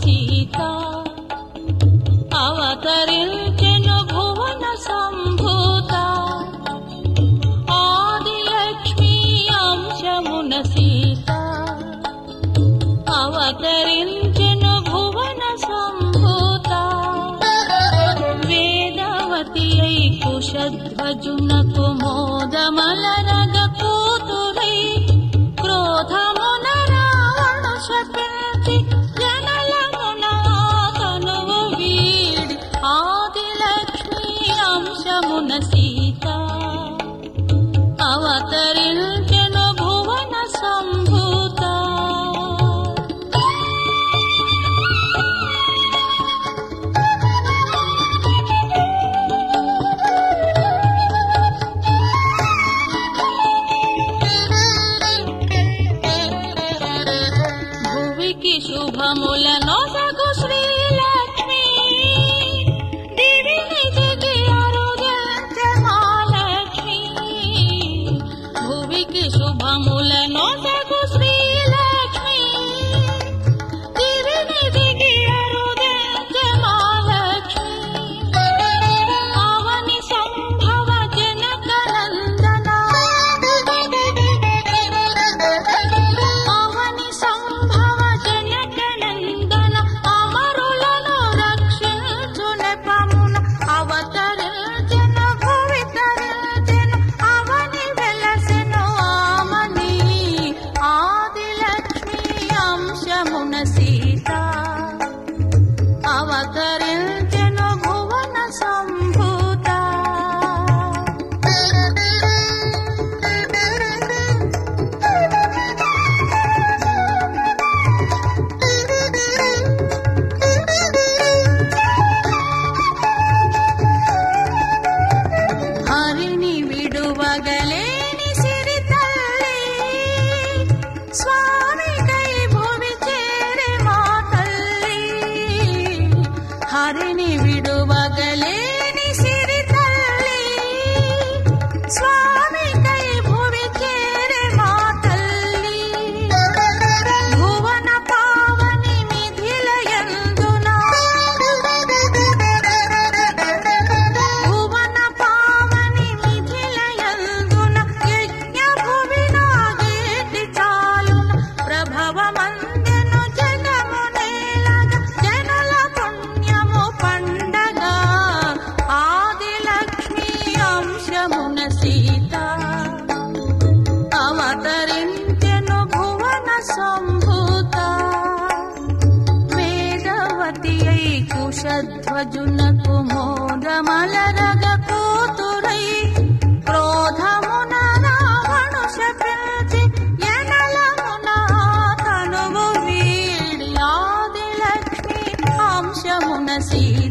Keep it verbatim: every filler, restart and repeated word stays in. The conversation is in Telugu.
సీత అవతరించెను భువన సంభూత ఆదిలక్ష్మీ అంశమున సీత అవతరించెను భువన సంభూత వేదవతి అయి కుశధ్వజునకు మోదమలరగ కూతురై క్రోధమున రావణు శపించి జనలమున తనువు వీడి ఆదిలక్ష్మీ అంశమున సీత అవతరించెను భువన సంభూత శుభములను సగు శ్రీలక్ష్మి దివిని దిగి అరుదించె మహాలక్ష్మి భువికి శుభములను సగు శ్రీలక్ష్మి దివిని దిగి అరుదించె మహాలక్ష్మి అవని సంభవ జనక నందన అవని సంభవ సీత అవతరించెను భువన సంభూత హరిని విడువగలేని సిరి తల్లి స్వామికై భువి చేరే మా తల్లి హరిని విడువగలేని సిరి తల్లి స్వామికై భువి చేరే మా తల్లి భువన పావని మిథిలయందున భువన పావని మిథిలయందున యజ్ఞ భువిన గేటి చాలున ప్రభవమందెను జగమునేలగ జనుల పుణ్యము పండగ ఆదిలక్ష్మీ అంశమున సీత అవతరించెను భువన సంభూత వేదవతి అయి కుశధ్వజునకు మోదమలరగ కూతురై క్రోధమున రావణు శపించి యనలమున తనువు వీడి ఆదిలక్ష్మీ అంశమున సీత